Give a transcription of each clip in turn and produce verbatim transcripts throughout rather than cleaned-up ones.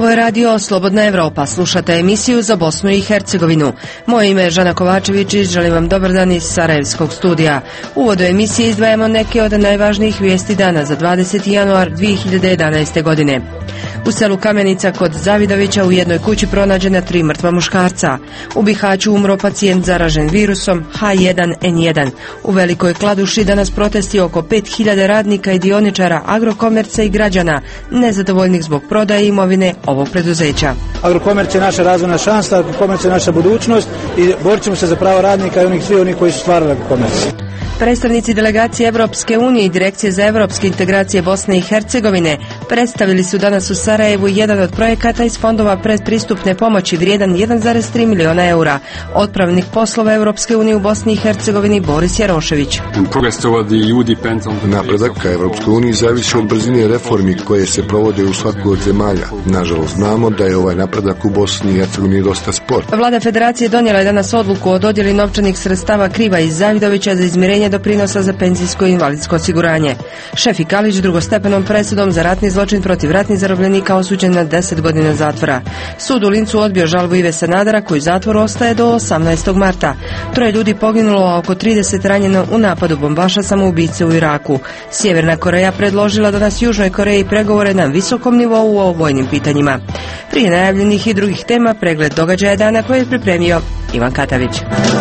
Ovo je radio Slobodna Evropa. Slušate emisiju za Bosnu i Hercegovinu. Moje ime je Žana Kovačević i želim vam dobar dan iz Sarajevskog studija. U uvodu emisije izdvajamo neke od najvažnijih vijesti dana za dvadeseti januar dvije hiljade jedanaeste. godine. U selu Kamenica kod Zavidovića u jednoj kući pronađena tri mrtva muškarca. U Bihaću umro pacijent zaražen virusom H jedan N jedan. U Velikoj Kladuši danas protesti oko pet hiljada radnika i dioničara Agrokomerca i građana nezadovoljnih zbog prodaje imovine ovog preduzeća. Agrokomerc je naša razvojna šansa, Agrokomerc je naša budućnost i borit ćemo se za pravo radnika i onih svi oni koji su stvarali Agrokomerc. Predstavnici delegacije Evropske unije i Direkcije za evropske integracije Bosne i Hercegovine predstavili su danas u Sarajevu jedan od projekata iz fondova predpristupne pomoći vrijedan jedan zarez tri miliona eura. Otpravnik poslova Evropske unije u Bosni i Hercegovini Boris Jarošević. Napredak ka Evropskoj uniji zavisi od brzine reformi koje se provode u svakoj od zemalja. Nažalost, znamo da je ovaj napredak u Bosni i Hercegovini dosta spor. Vlada Federacije donijela je danas odluku o dodjeli novčanih sredstava Kriva iz Zavidovića za izmirenje doprinosa za penzijsko i invalidsko osiguranje. Šefik Kalić drugostepenom presudom za ratni zločin protiv ratnih zarobljenika osuđen na deset godina zatvora. Sud u Lincu odbio žalbu Ive Sanadera koji u zatvoru ostaje do osamnaestog marta. Troje ljudi poginulo, a oko trideset ranjeno u napadu bombaša samoubice u Iraku. Sjeverna Koreja predložila danas Južnoj Koreji pregovore na visokom nivou o vojnim pitanjima. Prije najavljenih i drugih tema pregled događaja dana koji je pripremio Ivan Katavić.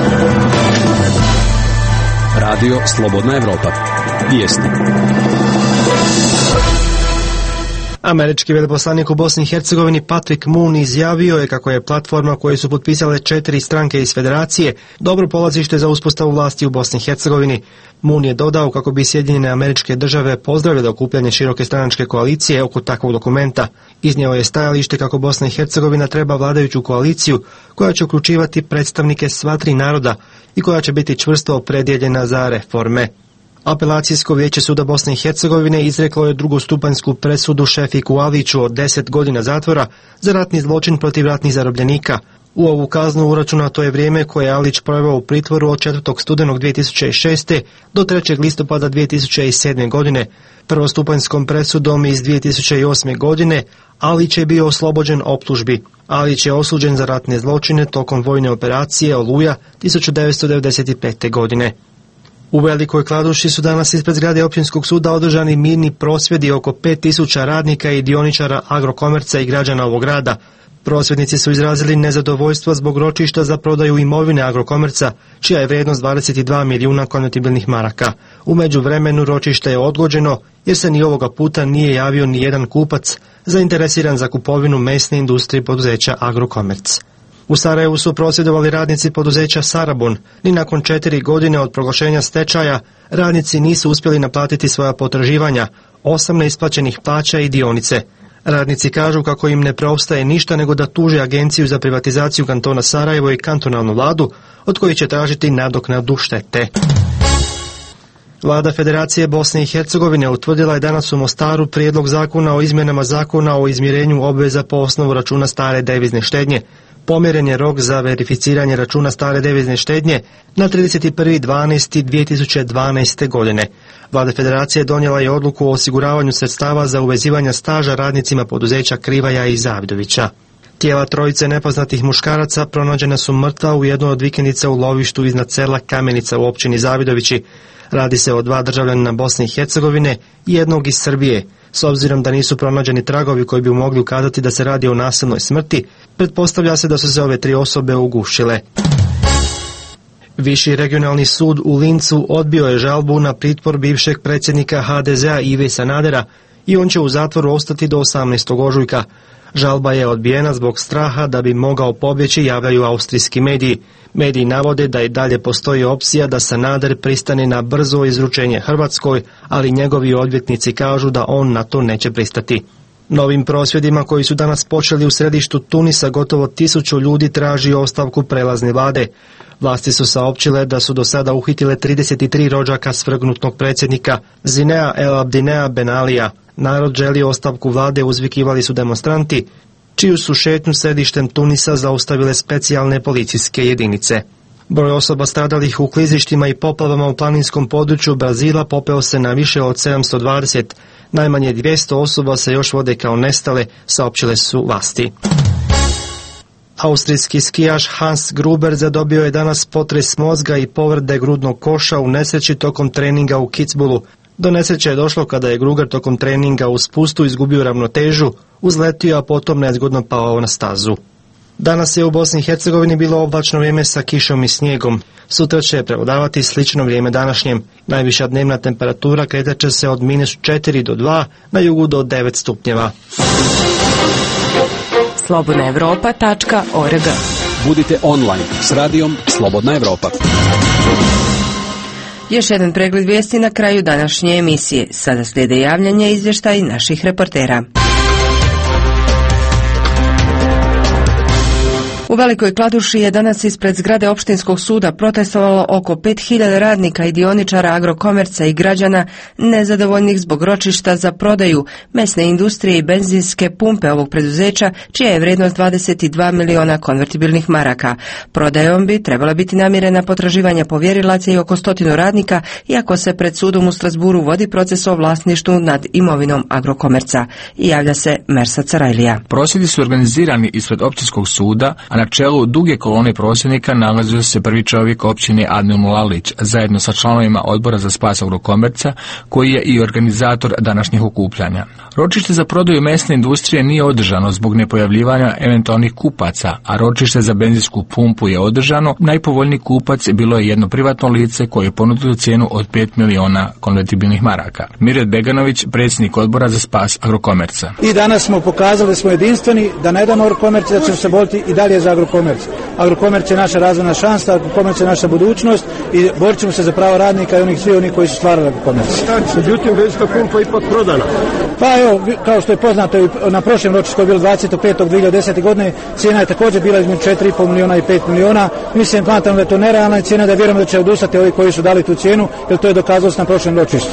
Radio Slobodna Evropa. Vijesti. Američki veleposlanik u Bosni i Hercegovini Patrick Moon izjavio je kako je platforma koju su potpisale četiri stranke iz Federacije dobro polazište za uspostavu vlasti u Bosni i Hercegovini. Moon je dodao kako bi Sjedinjene Američke Države pozdravile okupljanje široke stranačke koalicije oko takvog dokumenta. Iznio je stajalište kako Bosna i Hercegovina treba vladajuću koaliciju koja će uključivati predstavnike sva tri naroda i koja će biti čvrsto opredjeljena za reforme. Apelacijsko vijeće suda Bosne i Hercegovine izreklo je drugostupanjsku presudu Šefiku Aliću od deset godina zatvora za ratni zločin protiv ratnih zarobljenika. U ovu kaznu uračunato je vrijeme koje je Alić proveo u pritvoru od četvrtog studenog dvije tisuće šeste. do trećeg listopada dvije tisuće sedme. godine. Prvostupanjskom presudom iz dvije tisuće osme. godine Alić je bio oslobođen optužbi. Alić je osuđen za ratne zločine tokom vojne operacije Oluja tisuću devetsto devedeset pete. godine. U Velikoj Kladuši su danas ispred zgrade općinskog suda održani mirni prosvjedi oko pet tisuća radnika i dioničara Agrokomerca i građana ovog grada. Prosvjednici su izrazili nezadovoljstvo zbog ročišta za prodaju imovine Agrokomerca, čija je vrijednost dvadeset dva milijuna konvertibilnih maraka. U međuvremenu ročište je odgođeno jer se ni ovoga puta nije javio ni jedan kupac zainteresiran za kupovinu mesne industrije poduzeća Agrokomerc. U Sarajevu su prosvjedovali radnici poduzeća Sarabon. Ni nakon četiri godine od proglašenja stečaja radnici nisu uspjeli naplatiti svoja potraživanja, osam neisplaćenih plaća i dionice. Radnici kažu kako im ne preostaje ništa nego da tuže Agenciju za privatizaciju kantona Sarajevo i kantonalnu vladu, od kojih će tražiti nadoknadu štete. Vlada Federacije Bosne i Hercegovine utvrdila je danas u Mostaru prijedlog zakona o izmjenama zakona o izmirenju obveza po osnovu računa stare devizne štednje. Pomjeren je rok za verificiranje računa stare devizne štednje na trideset prvi dvanaesti dvije tisuće dvanaeste. godine. Vlada Federacije donijela je odluku o osiguravanju sredstava za uvezivanje staža radnicima poduzeća Krivaja i Zavidovića. Tijela trojice nepoznatih muškaraca pronađena su mrtva u jednoj od vikendica u lovištu iznad sela Kamenica u općini Zavidovići. Radi se o dva državljanina Bosne i Hercegovine i jednog iz Srbije. S obzirom da nisu pronađeni tragovi koji bi mogli ukazati da se radi o nasilnoj smrti, pretpostavlja se da su se ove tri osobe ugušile. Viši regionalni sud u Lincu odbio je žalbu na pritvor bivšeg predsjednika H D Z-a Ive Sanadera i on će u zatvoru ostati do osamnaestog ožujka. Žalba je odbijena zbog straha da bi mogao pobjeći, javljaju austrijski mediji. Mediji navode da i dalje postoji opcija da Sanader pristane na brzo izručenje Hrvatskoj, ali njegovi odvjetnici kažu da on na to neće pristati. Novim prosvjedima koji su danas počeli u središtu Tunisa gotovo tisuću ljudi traži ostavku prelazne vlade. Vlasti su saopćile da su do sada uhitile trideset tri rođaka svrgnutog predsjednika Zinea El Abdinea Ben Alija. Narod želi ostavku vlade, uzvikivali su demonstranti, čiju su šetnju središtem Tunisa zaustavile specijalne policijske jedinice. Broj osoba stradalih u klizištima i poplavama u planinskom području Brazila popeo se na više od sedamsto dvadeset. Najmanje dvjesto osoba se još vode kao nestale, saopćile su vlasti. Austrijski skijaš Hans Gruber zadobio je danas potres mozga i povrede grudnog koša u nesreći tokom treninga u Kitzbühelu. Do nesreće je došlo kada je Gruber tokom treninga u spustu izgubio ravnotežu, uzletio, a potom nezgodno pao na stazu. Danas je u Bosni i Hercegovini bilo oblačno vrijeme sa kišom i snijegom. Sutra će prevladavati slično vrijeme današnjem. Najviša dnevna temperatura kretat će se od minus četiri do dva, na jugu do devet stupnjeva. slobodna evropa tačka org. Budite online s radijom Slobodna Evropa. Još jedan pregled vijesti na kraju današnje emisije. Sada slijede javljanja i izvještaji naših reportera. U Velikoj Kladuši je danas ispred zgrade opštinskog suda protestovalo oko pet hiljada radnika i dioničara Agrokomerca i građana nezadovoljnih zbog ročišta za prodaju mesne industrije i benzinske pumpe ovog preduzeća, čija je vrijednost dvadeset dva miliona konvertibilnih maraka. Prodajom bi trebala biti namirena potraživanja povjerilaca i oko stotinu radnika, iako se pred sudom u Strasburu vodi proces o vlasništvu nad imovinom Agrokomerca. I javlja se Mersa Carajlija. Prosvjedi su organizirani ispred općinskog suda, a na čelu duge kolone prosvjednika nalazio se prvi čovjek općine Admil Mulalić, zajedno sa članovima odbora za spas Agrokomerca, koji je i organizator današnjih okupljanja. Ročište za prodaju mesne industrije nije održano zbog nepojavljivanja eventualnih kupaca, a ročište za benzinsku pumpu je održano. Najpovoljniji kupac bilo je jedno privatno lice koje je ponudilo cijenu od pet miliona konvertibilnih maraka. Miret Beganović, predsjednik odbora za spas Agrokomerca. I danas smo pokazali da smo jedinstveni, da ne damo Agrokomerci, da ćemo se boriti i dalje za Agrokomerc. Agrokomerc je naša razvojna šansa, Agrokomerc je naša budućnost i borit ćemo se za pravo radnika i onih svi oni koji su stvarali Agrokomerc. Međutim, benzinska pumpa ipak prodana. Pa evo, kao što je poznato, na prošlem ročištu koje je bilo dvadeset petog dvije hiljade desete. godine, cijena je također bila između četiri i pol miliona i pet miliona. Mislim, smatram da je to nerealna cijena, da vjerujem da će odustati ovi koji su dali tu cijenu, jer to je dokazalo se na prošlem ročištu.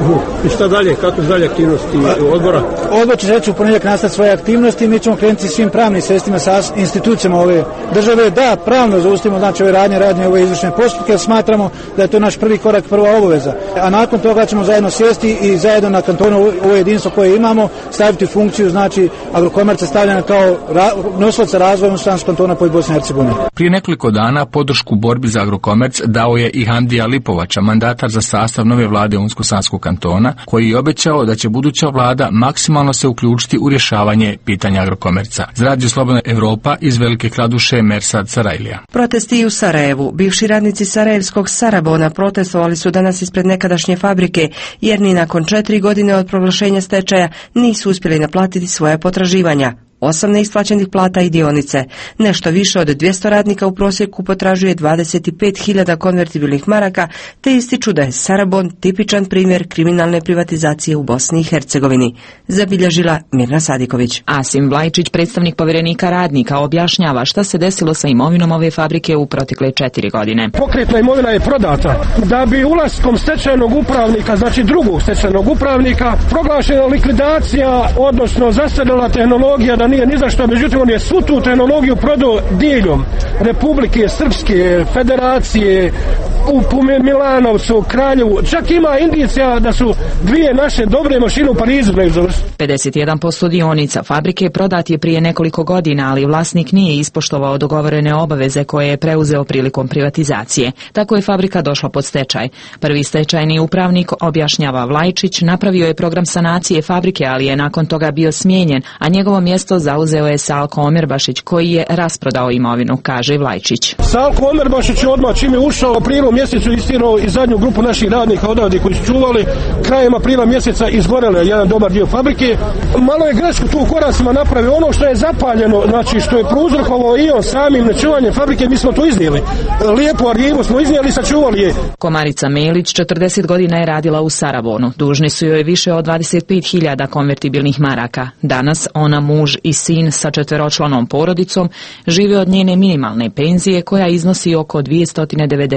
I šta dalje? Kako su dalje aktivnosti odbora? Odbor će reći u ponedjeljak nastaviti svoje aktivnosti. Mi ćemo krenuti svim pravnim sredstvima sa institucijama ove države da pravno zaustavimo znači ove radnje, radnje ove izvršne postupke, jer smatramo da je to naš prvi korak, prva obaveza. A nakon toga ćemo zajedno sjesti i zajedno na kantonu ovo jedinstvo koje imamo staviti funkciju znači Agrokomerca stavljena kao ra, nosilaca razvoja unutar kantona po Bosni i Hercegovini. Prije nekoliko dana podršku borbi za Agrokomerc dao je i Hamdija Lipovača, mandatar za sastav nove vlade Unsko-Sanskog kantona, koji je obećao da će buduća vlada maksimalno se uključiti u rješavanje pitanja Agrokomerca. Za Radio Slobodna Evropa iz Velike Kladuše, Mersad Sarajlija. Protesti i u Sarajevu. Bivši radnici sarajevskog Sarabona protestovali su danas ispred nekadašnje fabrike, jer ni nakon četiri godine od proglašenja stečaja nisu uspjeli naplatiti svoje potraživanja. Osam neisplaćenih plata i dionice. Nešto više od dvjesto radnika u prosjeku potražuje dvadeset pet hiljada konvertibilnih maraka, te ističu da je Sarabon tipičan primjer kriminalne privatizacije u Bosni i Hercegovini, zabilježila Mirna Sadiković. Asim Vlajčić, predstavnik povjerenika radnika, objašnjava šta se desilo sa imovinom ove fabrike u protekle četiri godine. Pokretna imovina je prodata. Da bi ulaskom stečajnog upravnika, znači drugog stečajnog upravnika, proglašena likvidacija, odnosno zastarjela tehnologija da nije ni za što, međutim on je svu tu tehnologiju prodao diljem Republike Srpske, Federacije, u Milanovcu, Kraljevu, čak ima indicija da su dvije naše dobre mašine u Parizu ne završili. pedeset jedan posto dionica fabrike prodat je prije nekoliko godina, ali vlasnik nije ispoštovao dogovorene obaveze koje je preuzeo prilikom privatizacije. Tako je fabrika došla pod stečaj. Prvi stečajni upravnik, objašnjava Vlajčić, napravio je program sanacije fabrike, ali je nakon toga bio smijenjen, a njegovo mjesto zauzeo je Salko Omerbašić, koji je rasprodao imovinu, kaže Vlajčić. Salko Omerbašić je odmah čim je ušao u aprilu mjesecu istirao i zadnju grupu naših radnika odavde koji su čuvali, krajem aprila mjeseca izgorele jedan dobar dio fabrike. Malo je grešku tu u koracima napravio, ono što je zapaljeno, znači što je prouzrokovalo i on samim nečuvanjem fabrike, mi smo to iznijeli. Lijepu arhivu smo iznijeli i sačuvali je. Komarica Melić četrdeset godina je radila u Sarabonu. Dužni su joj više od dvadeset pet hiljada konvertibilnih maraka. Danas ona, muž i sin sa četveročlanom porodicom žive od njene minimalne penzije koja iznosi oko dvjesto devedeset konvertibilnih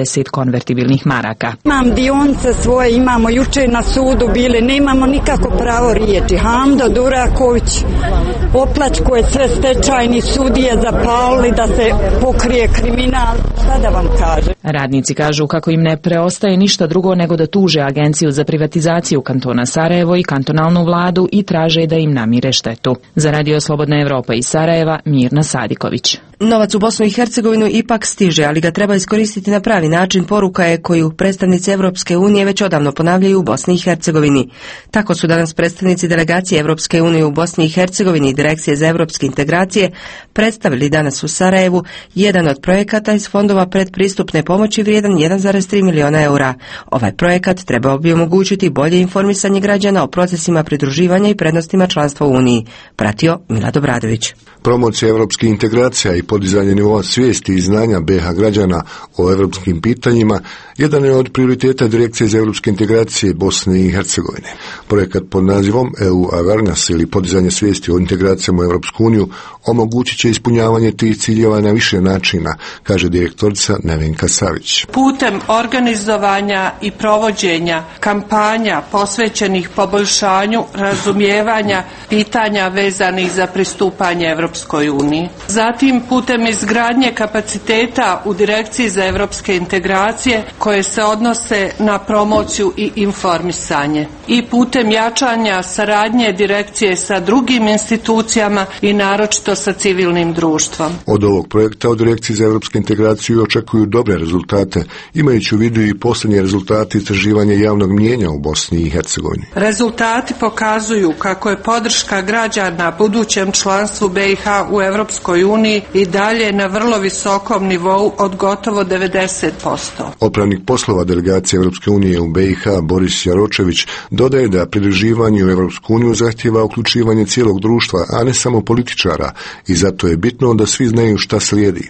konvertibilnih maraka. Imam dionice svoje, imamo juče na sudu bili, nemamo nikako pravo riječi. Hamdo Duraković opljačkuje sve stečajni sudije, zapalili da se pokrije kriminal. Šta da vam kažem? Radnici kažu kako im ne preostaje ništa drugo nego da tuže Agenciju za privatizaciju kantona Sarajevo i kantonalnu vladu i traže da im namire štetu. Za Radio Slobodna Evropa iz Sarajeva, Mirna Sadiković. Novac u Bosnu i Hercegovinu ipak stiže, ali ga treba iskoristiti na pravi način, poruka je koju predstavnici Evropske unije već odavno ponavljaju u Bosni i Hercegovini. Tako su danas predstavnici delegacije Evropske unije u Bosni i Hercegovini i Direkcije za evropske integracije predstavili danas u Sarajevu jedan od projekata iz fondova predpristupne pomoći vrijedan jedan zarez tri miliona eura. Ovaj projekat trebao bi omogućiti bolje informisanje građana o procesima pridruživanja i prednostima članstva u Uniji. Pratio Milad Obradović. Promocija evropskih integracija i podizanje nivoa svijesti i znanja B iH građana o evropskim pitanjima jedan je od prioriteta Direkcije za evropske integracije Bosne i Hercegovine. Projekat pod nazivom E U Awareness ili podizanje svijesti o integracijama u Evropsku uniju omogućit će ispunjavanje tih ciljeva na više načina, kaže direktorica Nevenka Savić. Putem organizovanja i provođenja kampanja posvećenih poboljšanju razumijevanja pitanja vezanih za pristupanje Evropskoj uniji. Zatim putem izgradnje kapaciteta u Direkciji za evropske integracije koje se odnose na promociju i informisanje. I putem jačanja saradnje direkcije sa drugim institucijama i naročito sa civilnim društvom. Od ovog projekta u Direkciji za evropske integracije očekuju dobre rezultate, imajući u vidu i posljednje rezultate istraživanja javnog mnijenja u Bosni i Hercegovini. Rezultati pokazuju kako je podrška građana budućem članstvu B iH u Evropskoj uniji i dalje na vrlo visokom nivou od gotovo devedeset posto. Opravnik poslova delegacije Evropske unije u B iH Boris Jaročević dodaje da pridruživanje u Evropsku uniju zahtijeva uključivanje cijelog društva, a ne samo političara, i zato je bitno da svi znaju šta slijedi.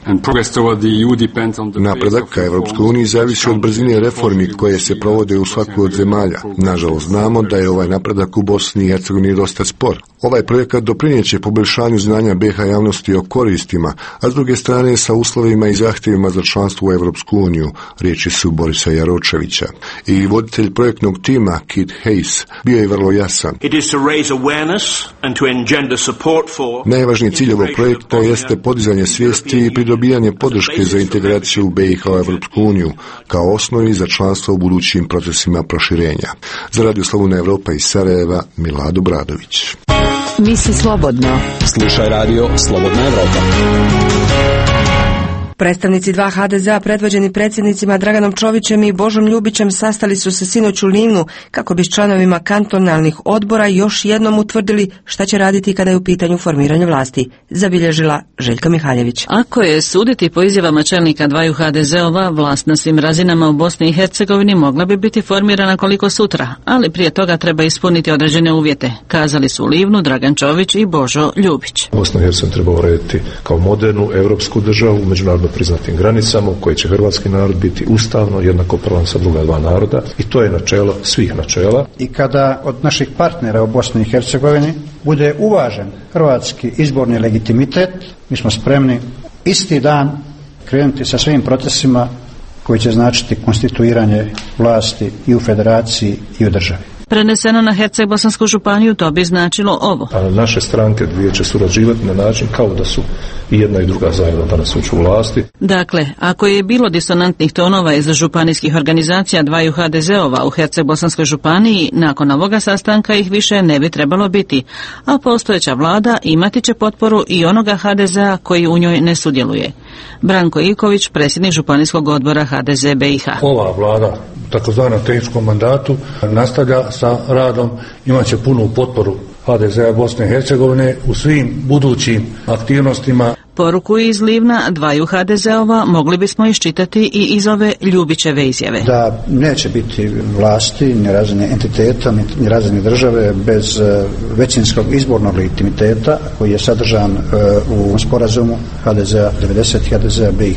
Napredak ka Evropskoj uniji zavisi od brzine reformi koje se provode u svakoj od zemalja. Nažalost, znamo da je ovaj napredak u Bosni i Hercegovini dosta spor. Ovaj projekat doprinijeće poboljšanju znanja B iH javnosti o koristima, a s druge strane sa uslovima i zahtjevima za članstvo u Evropsku uniju, riječi su Borisa Jaročevića. I voditelj projektnog tima, Kit Hayes, bio je vrlo jasan. Najvažniji cilj ovog projekta jeste podizanje svijesti i pridobijanje podrške za integraciju B iH u Evropsku uniju, kao osnovi za članstvo u budućim procesima proširenja. Za Radio Slobodna Evropa iz Sarajeva, Milad Obradović. Misli slobodno. Slušaj Radio Slobodna Evropa. Predstavnici dva ha de zea predvođeni predsjednicima Draganom Čovićem i Božom Ljubićem sastali su se sinoć u Livnu kako bi s članovima kantonalnih odbora još jednom utvrdili šta će raditi kada je u pitanju formiranje vlasti, zabilježila Željka Mihaljević. Ako je suditi po izjavama čelnika dvaju ha de zeova, vlast na svim razinama u Bosni i Hercegovini mogla bi biti formirana koliko sutra, ali prije toga treba ispuniti određene uvjete, kazali su u Livnu Dragan Čović i Božo Ljubić. Bosna i Hercegovina treba urediti kao modernu europsku državu u međunarodno priznatim granicama u kojoj će hrvatski narod biti ustavno jednakopravan sa druga dva naroda, i to je načelo svih načela. I kada od naših partnera u Bosni i Hercegovini bude uvažen hrvatski izborni legitimitet, mi smo spremni isti dan krenuti sa svim procesima koji će značiti konstituiranje vlasti i u federaciji i u državi. Preneseno na Herceg-Bosansku županiju to bi značilo ovo. A naše stranke dvije će surađivati na način kao da su i jedna i druga zajedno danas ući u vlasti. Dakle, ako je bilo disonantnih tonova iz županijskih organizacija dvaju ha de zeova u Herceg-Bosanskoj županiji, nakon ovoga sastanka ih više ne bi trebalo biti, a postojeća vlada imati će potporu i onoga ha de zea koji u njoj ne sudjeluje. Branko Ivković, predsjednik županijskog odbora ha de ze B iH. Ova vlada, takozvana tehničkom mandatu, nastavlja sa radom, imat će punu potporu ha de zea Bosne i Hercegovine u svim budućim aktivnostima. Poruku iz Livna dvaju ha de zeova mogli bismo iščitati i iz ove Ljubićeve izjave. Da neće biti vlasti, ni razine entiteta, ni razine države bez većinskog izbornog legitimiteta koji je sadržan u sporazumu ha de zea devedeset ha de zea B iH.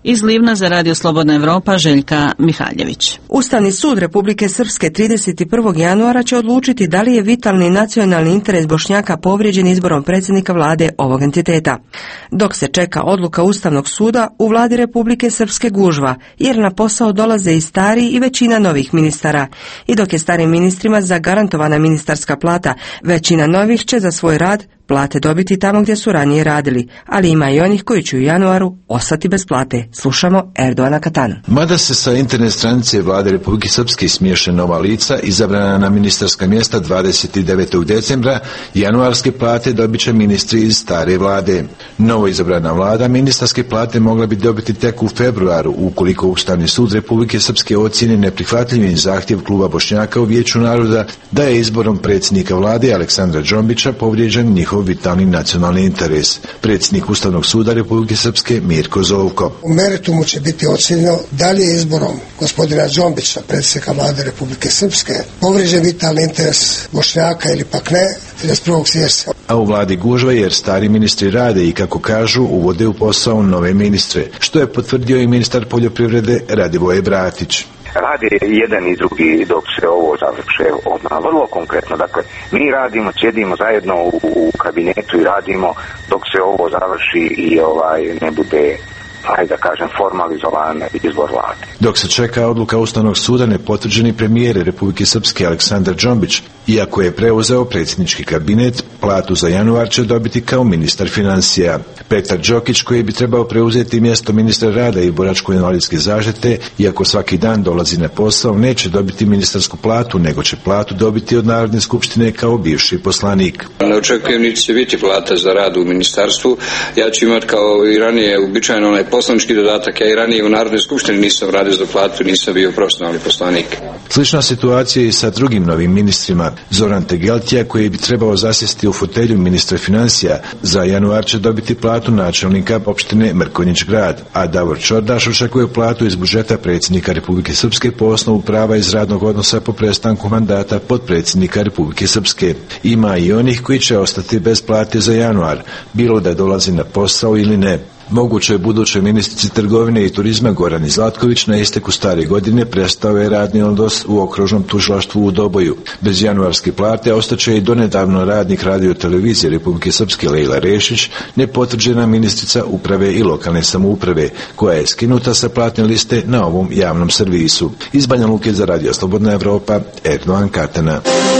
Iz Livna za Radio Slobodna Evropa Željka Mihaljević. Ustavni sud Republike Srpske trideset prvog januara će odlučiti da li je vitalni nacionalni interes Bošnjaka povrijeđen izborom predsjednika vlade ovog entiteta. Dok se čeka odluka Ustavnog suda, u vladi Republike Srpske gužva, jer na posao dolaze i stari i većina novih ministara. I dok je starim ministrima zagarantovana ministarska plata, većina novih će za svoj rad plate dobiti tamo gdje su ranije radili, ali ima i onih koji će u januaru ostati bez plate. Slušamo Erdoana Katanu. Mada se sa internet stranice vlade Republike Srpske smiješe nova lica, izabrana na ministarska mjesta dvadeset devetog decembra, januarske plate dobit će ministri iz stare vlade. Novo izabrana vlada ministarske plate mogla bi dobiti tek u februaru, ukoliko Ustavni sud Republike Srpske ocijeni neprihvatljivim zahtjev kluba Bošnjaka u Vijeću naroda da je izborom predsjednika vlade Aleksandra Džombića povrijeđen njihov vitalni nacionalni interes. Predsjednik Ustavnog suda Republike Srpske Mirko Zovko. U meritumu će biti ocjenjeno da li je izborom gospodina Džombića, predsjednika vlade Republike Srpske, povrijeđen vitalni interes Bošnjaka ili pak ne, trideset prvog siječnja. A u vladi gužva jer stari ministri rade i, kako kažu, uvode u posao nove ministre, što je potvrdio i ministar poljoprivrede Radivoje Bratić. Radi jedan i drugi dok se ovo završe odmah. Vrlo konkretno, dakle, mi radimo, sjedimo zajedno u, u kabinetu i radimo dok se ovo završi i ovaj ne bude, ajde da kažem, formalizovan izbor vlade. Dok se čeka odluka Ustavnog suda, nepotvrđeni premijer Republike Srpske Aleksandar Džombić, iako je preuzeo predsjednički kabinet, platu za januar će dobiti kao ministar financija. Petar Đokić, koji bi trebao preuzeti mjesto ministra rada i boračko-invalidske zaštite, iako svaki dan dolazi na posao, neće dobiti ministarsku platu, nego će platu dobiti od Narodne skupštine kao bivši poslanik. Ne očekujem niti će biti plata za rad u ministarstvu. Ja ću imati kao i ranije uobičajeno onaj poslanički dodatak. Ja i ranije u Narodnoj skupštini nisam radio za platu, nisam bio profesionalni poslanik. Slična situacija i sa drugim novim ministrima. Zoran Tegeltija, koji bi trebao zasjesti u fotelju ministra financija, za januar će dobiti platu načelnika opštine Mrkonjić grad, a Davor Čordaš očekuje platu iz budžeta predsjednika Republike Srpske po osnovu prava iz radnog odnosa po prestanku mandata potpredsjednika Republike Srpske. Ima i onih koji će ostati bez plate za januar, bilo da dolazi na posao ili ne. Moguće je budućoj ministrici trgovine i turizma Gorani Zlatković na isteku stare godine prestao je radni odnos u okružnom tužilaštvu u Doboju. Bez januarske plate ostaće i donedavno radnik radio televizije Republike Srpske Lejla Rešić, nepotvrđena ministrica uprave i lokalne samouprave, koja je skinuta sa platne liste na ovom javnom servisu. Iz Banja Luke za Radio Slobodna Evropa, Erdoan Katana.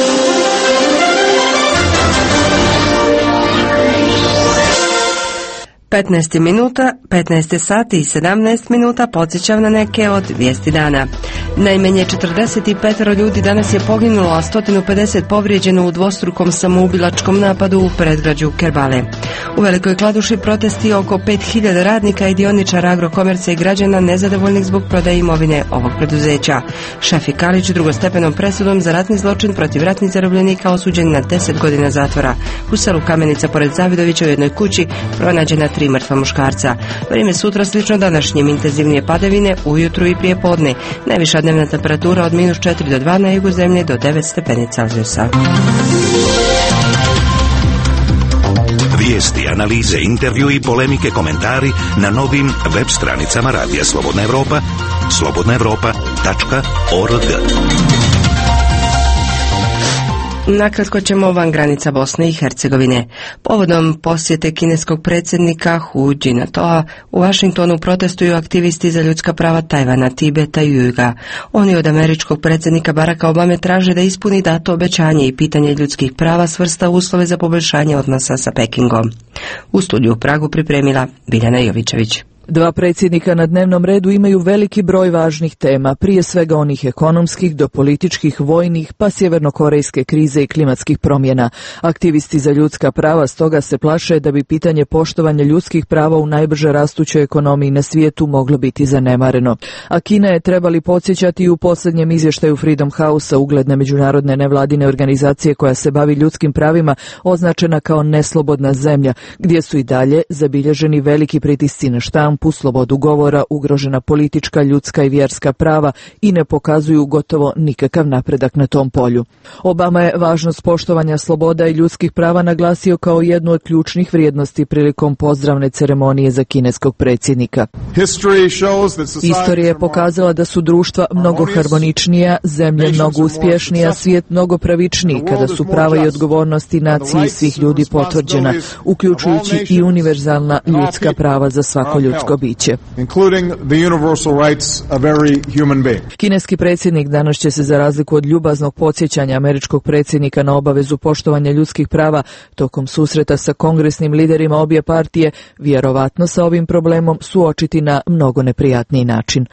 petnaest minuta, petnaest sati i sedamnaest minuta, podsjećam na neke od vijesti dana. Najmanje četrdeset pet ljudi danas je poginulo, a sto pedeset povrijeđeno u dvostrukom samoubilačkom napadu u predgrađu Kerbale. U Velikoj Kladuši protesti oko pet hiljada radnika i dioničara Agrokomerca i građana nezadovoljnih zbog prodaje imovine ovog preduzeća. Šefik Kalić drugostepenom presudom za ratni zločin protiv ratnih zarobljenika osuđen na deset godina zatvora. U selu Kamenica pored Zavidovića u jednoj kući pronađena tri mrtva muškarca. Vrijeme sutra slično današnjem, intenzivnije padavine ujutru i prije podne. Najviša dnevna temperatura od minus četiri do dva, na jugu zemlje do devet stepeni Celzijusa. Vijesti, analize, intervju i polemike, komentari na novim web stranicama Radija Slobodna Evropa, slobodna evropa tačka org. Nakratko ćemo van granica Bosne i Hercegovine. Povodom posjete kineskog predsjednika Hu Jintao u Vašingtonu protestuju aktivisti za ljudska prava Tajvana, Tibeta i Juga. Oni od američkog predsjednika Baracka Obame traže da ispuni dato obećanje i pitanje ljudskih prava svrsta u uslove za poboljšanje odnosa sa Pekingom. U studiju u Pragu pripremila Biljana Jovićević. Dva predsjednika na dnevnom redu imaju veliki broj važnih tema, prije svega onih ekonomskih do političkih, vojnih, pa sjevernokorejske krize i klimatskih promjena. Aktivisti za ljudska prava stoga se plaše da bi pitanje poštovanja ljudskih prava u najbrže rastućoj ekonomiji na svijetu moglo biti zanemareno. A Kina je, trebali podsjećati, u posljednjem izvještaju Freedom House-a, ugledne međunarodne nevladine organizacije koja se bavi ljudskim pravima, označena kao neslobodna zemlja, gdje su i dalje zabilježeni veliki pritisci na štampu, Trumpu slobodu govora, ugrožena politička, ljudska i vjerska prava i ne pokazuju gotovo nikakav napredak na tom polju. Obama je važnost poštovanja sloboda i ljudskih prava naglasio kao jednu od ključnih vrijednosti prilikom pozdravne ceremonije za kineskog predsjednika. Istorija je pokazala da su društva mnogo harmoničnija, zemlje mnogo uspješnija, svijet mnogo pravičniji kada su prava i odgovornosti nacije svih ljudi potvrđena, uključujući i univerzalna ljudska prava za svako ljudsko biće. Kineski predsjednik danas će se, za razliku od ljubaznog podsjećanja američkog predsjednika na obavezu poštovanja ljudskih prava, tokom susreta sa kongresnim liderima obje partije, vjerovatno sa ovim problemom suočiti na mnogo neprijatniji način.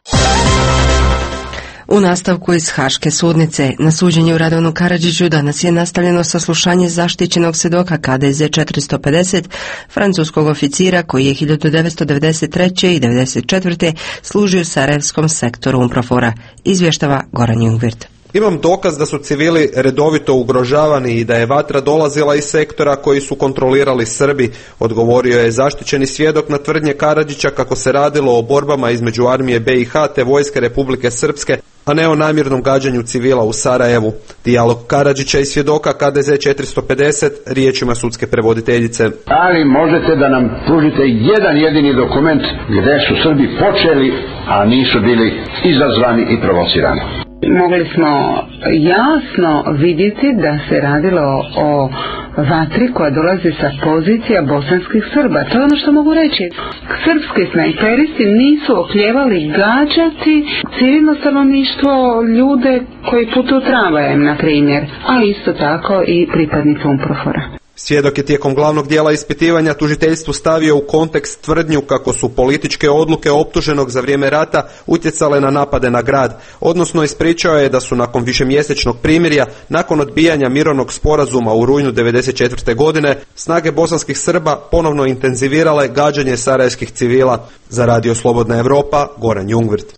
U nastavku iz Haške sudnice, na suđenju Radovanu Karadžiću danas je nastavljeno saslušanje zaštićenog svjedoka K D Z četiristo pedeset, francuskog oficira koji je hiljadu devetsto devedeset treće i devedeset četvrte služio u Sarajevskom sektoru UNPROFOR-a, izvještava Goran Jungwirth. Imam dokaz da su civili redovito ugrožavani i da je vatra dolazila iz sektora koji su kontrolirali Srbi, odgovorio je zaštićeni svjedok na tvrdnje Karadžića kako se radilo o borbama između armije B i H te vojske Republike Srpske, a ne o namjernom gađanju civila u Sarajevu. Dijalog Karadžića i svjedoka K D Z četiristo pedeset riječima sudske prevoditeljice. Ali možete da nam pružite jedan jedini dokument gdje su Srbi počeli, a nisu bili izazvani i provocirani. Mogli smo jasno vidjeti da se radilo o vatri koja dolazi sa pozicija bosanskih Srba. To je ono što mogu reći. Srpski snajperisti nisu oklijevali gađati civilno stanovništvo, ljude koji putuju tramvajem, na primjer, ali isto tako i pripadnike UNPROFOR-a. Svjedok je tijekom glavnog dijela ispitivanja tužiteljstvu stavio u kontekst tvrdnju kako su političke odluke optuženog za vrijeme rata utjecale na napade na grad, odnosno ispričao je da su nakon višemjesečnog primirja, nakon odbijanja mirovnog sporazuma u rujnu devedeset četvrte. godine, snage bosanskih Srba ponovno intenzivirale gađanje sarajevskih civila. Za Radio Slobodna Evropa, Goran Jungwirth.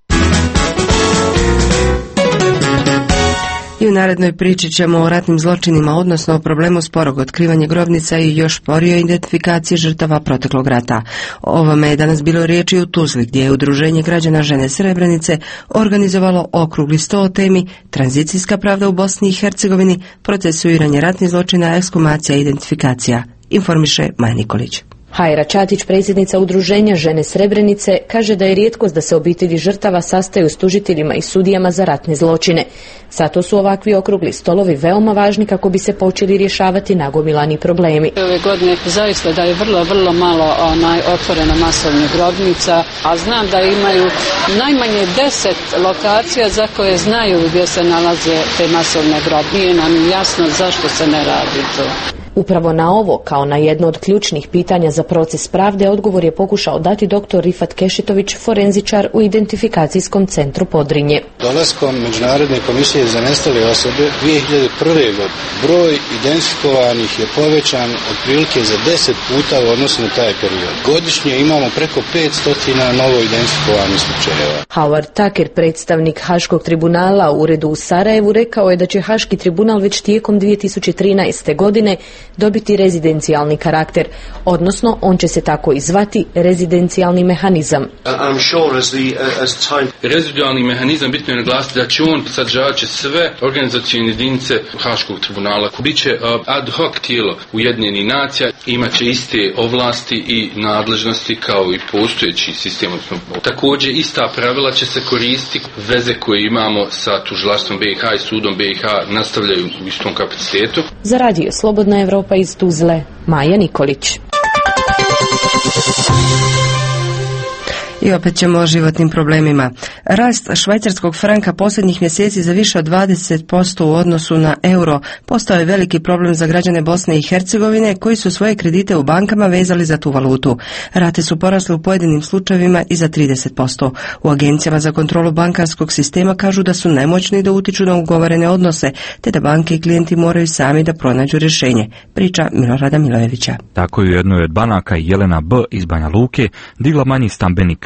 I u narednoj priči ćemo o ratnim zločinima, odnosno o problemu sporog otkrivanja grobnica i još sporijoj identifikaciji žrtava proteklog rata. O ovome je danas bilo riječi u Tuzli, gdje je Udruženje građana Žene Srebrenice organizovalo okrugli sto o temi Tranzicijska pravda u Bosni i Hercegovini, procesuiranje ratnih zločina, ekshumacija i identifikacija. Informiše Maja Nikolić. Hajra Čatić, predsjednica Udruženja Žene Srebrenice, kaže da je rijetkost da se obitelji žrtava sastaju s tužiteljima i sudijama za ratne zločine. Zato su ovakvi okrugli stolovi veoma važni kako bi se počeli rješavati nagomilani problemi. Ove godine zaista da je vrlo, vrlo malo onaj otvoreno masovnih grobnica, a znam da imaju najmanje deset lokacija za koje znaju gdje se nalaze te masovne grobnice. Nije nam jasno zašto se ne radi to. Upravo na ovo, kao na jedno od ključnih pitanja za proces pravde, odgovor je pokušao dati doktor Rifat Kešitović, forenzičar u Identifikacijskom centru Podrinje. Dolaskom Međunarodne komisije za nestale osobe dvije hiljade prve. godine broj identifikovanih je povećan otprilike za deset puta u odnosu na taj period. Godišnje imamo preko petsto novo identifikovanih slučajeva. Howard Tucker, predstavnik Haškog tribunala u uredu u Sarajevu, rekao je da će Haški tribunal već tijekom dvije tisuće trinaeste. godine dobiti rezidencijalni karakter, odnosno on će se tako i zvati rezidencijalni mehanizam. Rezidencijalni mehanizam bitno je naglasiti da će on sadržavati sve organizacijne jedinice Haškog tribunala. Biće ad hoc tijelo Ujedinjenih nacija, imat će iste ovlasti i nadležnosti kao i postojeći sistem. Također ista pravila će se koristiti, veze koje imamo sa tužilaštvom B i H i sudom B i H nastavljaju u istom kapacitetu. Za Radio Slobodna Evropa iz Tuzle, Maja Nikolić. I opet ćemo o životnim problemima. Rast švajcarskog franka posljednjih mjeseci za više od dvadeset posto u odnosu na euro postao je veliki problem za građane Bosne i Hercegovine koji su svoje kredite u bankama vezali za tu valutu. Rate su porasle u pojedinim slučajevima i za trideset posto. U agencijama za kontrolu bankarskog sistema kažu da su nemoćni da utiču na ugovorene odnose, te da banke i klijenti moraju sami da pronađu rješenje. Priča Milorada Milojevića. Tako je u jednoj od banaka Jelena B. iz Banja Luke digla manji stambeni kredit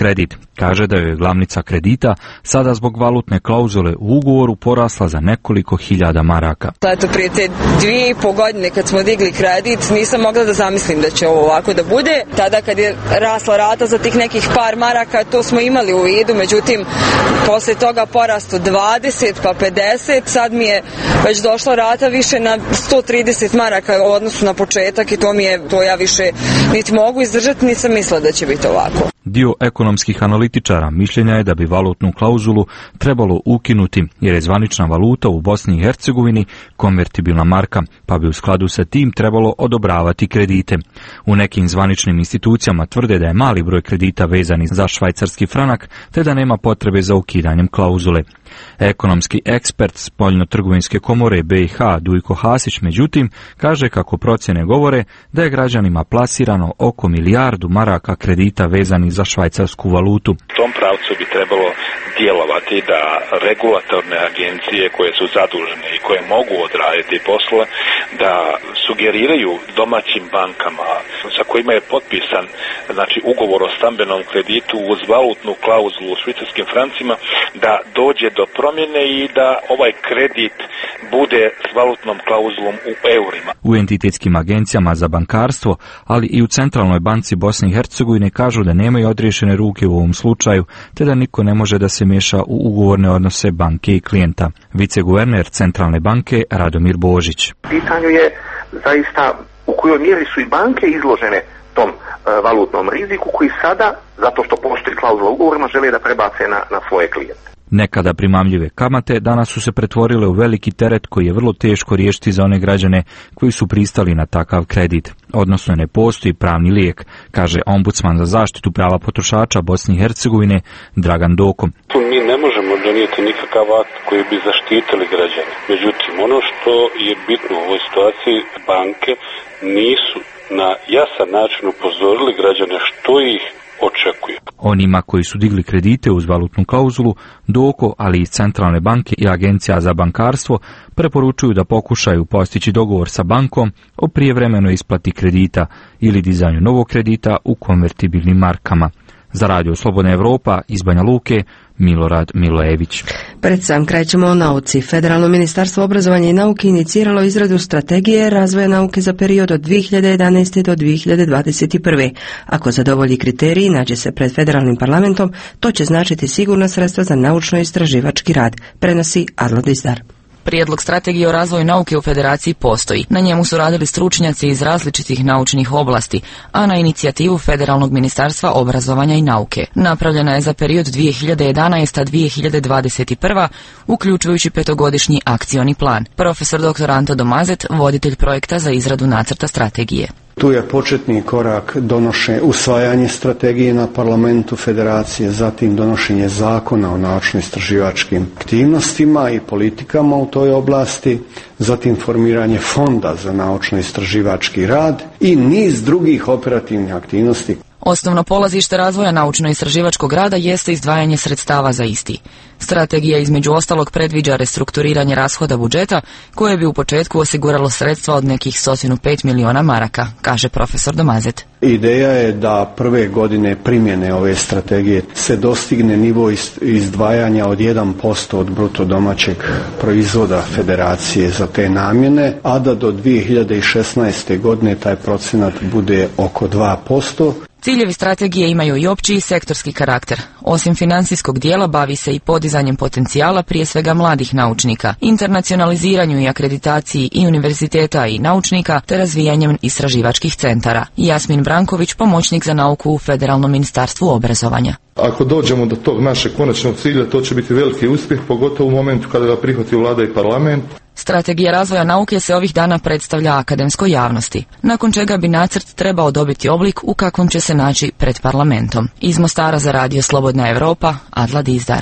kredit. Kaže da joj je glavnica kredita sada zbog valutne klauzule u ugovoru porasla za nekoliko hiljada maraka. Eto, prije te dvije i po godine kad smo digli kredit nisam mogla da zamislim da će ovo ovako da bude. Tada kad je rasla rata za tih nekih par maraka, to smo imali u vidu, međutim posle toga porastu dvadeset pa pedeset, sad mi je već došla rata više na sto trideset maraka u odnosu na početak i to mi je, to ja više niti mogu izdržati, nisam mislila da će biti ovako. Dio ekonomskih analitičara mišljenja je da bi valutnu klauzulu trebalo ukinuti jer je zvanična valuta u Bosni i Hercegovini konvertibilna marka, pa bi u skladu sa tim trebalo odobravati kredite. U nekim zvaničnim institucijama tvrde da je mali broj kredita vezani za švajcarski franak, te da nema potrebe za ukidanjem klauzule. Ekonomski ekspert Spoljno-trgovinske komore B i H Dujko Hasić međutim kaže kako procjene govore da je građanima plasirano oko milijardu maraka kredita vezanih za švajcarsku valutu. U tom pravcu bi trebalo djelovati da regulatorne agencije koje su zadužene i koje mogu odraditi posle, da sugeriraju domaćim bankama sa kojima je potpisan znači ugovor o stambenom kreditu uz valutnu klauzulu u švicarskim francima, da dođe do promjene i da ovaj kredit bude s valutnom klauzulom u eurima. U entitetskim agencijama za bankarstvo, ali i u Centralnoj banci Bosne i Hercegovine kažu da nemaju odriješene ruke u ovom slučaju, te da niko ne može da se miješa u ugovorne odnose banke i klijenta. Viceguverner Centralne banke Radomir Božić. Pitanje je zaista u kojoj mjeri su i banke izložene tom e, valutnom riziku koji sada, zato što postoji klauzula ugovorima, žele da prebace na, na svoje klijente. Nekada primamljive kamate danas su se pretvorile u veliki teret koji je vrlo teško riješiti za one građane koji su pristali na takav kredit. Odnosno ne postoji pravni lijek, kaže ombudsman za zaštitu prava potrošača Bosne i Hercegovine Dragan Doko. Tu mi ne možemo donijeti nikakav akt koji bi zaštitili građane. Međutim, ono što je bitno u ovoj situaciji, banke nisu na jasan način upozorili građane što ih očekuje. Onima koji su digli kredite uz valutnu klauzulu, Doko, ali i Centralne banke i Agencija za bankarstvo preporučuju da pokušaju postići dogovor sa bankom o prijevremenoj isplati kredita ili dizanju novog kredita u konvertibilnim markama. Za Radio Slobodna Evropa iz Banja Luke, Milorad Milojević. Pred sam kraj ćemo o nauci. Federalno ministarstvo obrazovanja i nauke iniciralo izradu strategije razvoja nauke za period od dvije hiljade jedanaeste. do dvije hiljade dvadeset prve. Ako zadovolji kriteriji, nađe se pred federalnim parlamentom, to će značiti sigurna sredstva za naučno-istraživački rad, prenosi Adla Dizdar. Prijedlog strategije o razvoju nauke u Federaciji postoji. Na njemu su radili stručnjaci iz različitih naučnih oblasti, a na inicijativu Federalnog ministarstva obrazovanja i nauke. Napravljena je za period dvije hiljade jedanaeste. do dvije hiljade dvadeset prve. uključujući petogodišnji akcioni plan. Profesor doktor Anto Domazet, voditelj projekta za izradu nacrta strategije. Tu je početni korak donošenje, usvajanje strategije na parlamentu federacije, zatim donošenje zakona o naučno-istraživačkim aktivnostima i politikama u toj oblasti, zatim formiranje fonda za naučno-istraživački rad i niz drugih operativnih aktivnosti. Osnovno polazište razvoja naučno-istraživačkog rada jeste izdvajanje sredstava za isti. Strategija između ostalog predviđa restrukturiranje rashoda budžeta koje bi u početku osiguralo sredstva od nekih sto pet miliona maraka, kaže profesor Domazet. Ideja je da prve godine primjene ove strategije se dostigne nivo izdvajanja od jedan posto od bruto domaćeg proizvoda federacije za te namjene, a da do dvije hiljade šesnaeste. godine taj procenat bude oko dva posto. Ciljevi strategije imaju i opći i sektorski karakter. Osim financijskog dijela bavi se i podizanjem potencijala prije svega mladih naučnika, internacionaliziranju i akreditaciji i univerziteta i naučnika te razvijanjem istraživačkih centara. Jasmin Branković, pomoćnik za nauku u Federalnom ministarstvu obrazovanja. Ako dođemo do tog našeg konačnog cilja, to će biti veliki uspjeh, pogotovo u momentu kada ga prihvati vlada i parlament. Strategija razvoja nauke se ovih dana predstavlja akademskoj javnosti, nakon čega bi nacrt trebao dobiti oblik u kakvom će se naći pred parlamentom. Iz Mostara za Radio Slobodna Evropa, Adla Dizdar.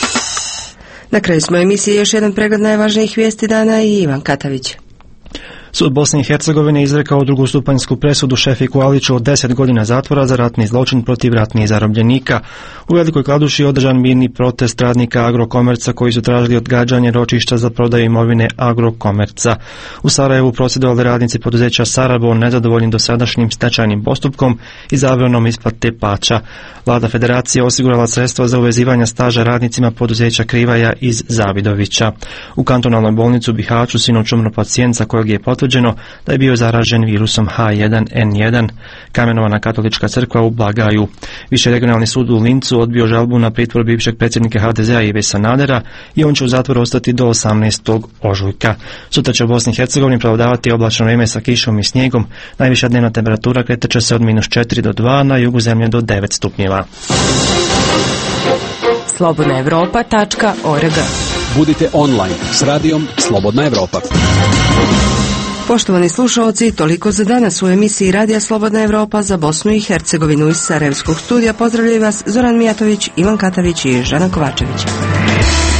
Na kraju smo emisije još jedan pregled najvažnijih vijesti dana i Ivan Katavić. Sud Bosne i Hercegovine izrekao drugostupanjsku presudu Šefiku Aliću od deset godina zatvora za ratni zločin protiv ratnih zarobljenika. U Velikoj Kladuši održan mirni protest radnika Agrokomerca koji su tražili odgađanje ročišta za prodaju imovine Agrokomerca. U Sarajevu prosvjedovali radnici poduzeća Sarabon nezadovoljni dosadašnjim stečajnim postupkom i zabranom isplate plaća. Vlada Federacije osigurala sredstva za uvezivanje staža radnicima poduzeća Krivaja iz Zavidovića. U kantonalnoj bolnici u Bihaću sinoć umro pacijent za kojeg je potvrđeno da je bio zaražen virusom H jedan N jedan. Kamenovana katolička crkva u Blagaju. Više regionalni sud u Lincu odbio žalbu na pritvor bivšeg predsjednika H D Z-a Ive Sanadera i on će u zatvoru ostati do osamnaestog ožujka. Sutra će u Bosni i Hercegovini prevladavati oblačno vrijeme sa kišom i snijegom. Najviša dnevna temperatura kretat će se od minus četiri do dva, na jugu zemlje do devet stupnjeva. slobodna europa tačka org. Budite online s radijom Slobodna Evropa. Poštovani slušalci, toliko za danas u emisiji Radija Slobodna Evropa za Bosnu i Hercegovinu. Iz Sarajevskog studija pozdravljaju vas Zoran Mijatović, Ivan Katavić i Žana Kovačević.